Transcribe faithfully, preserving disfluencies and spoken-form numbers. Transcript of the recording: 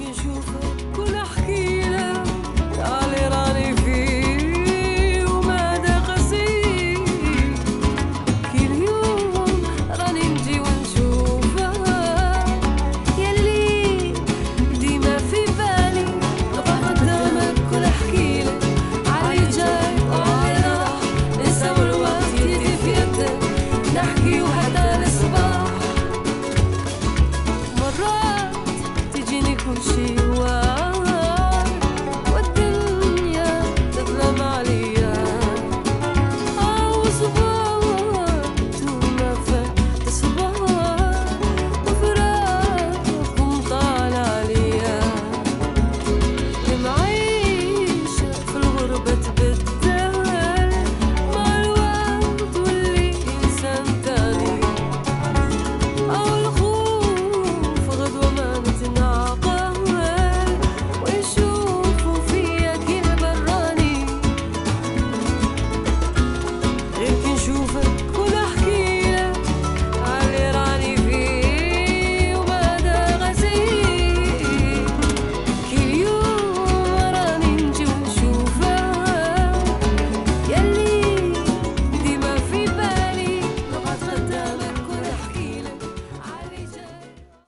نشوفك ونحكي لك على راني فيه ومدى قصير. كل يوم راني نجي ونشوفك يلي ديما في بالي. نبقى قدامك ونحكي لك علي جاي وعلي راح، نساو الوقت يدي في يدك نحكي وحتى الصباح. مرات تجيني كل شي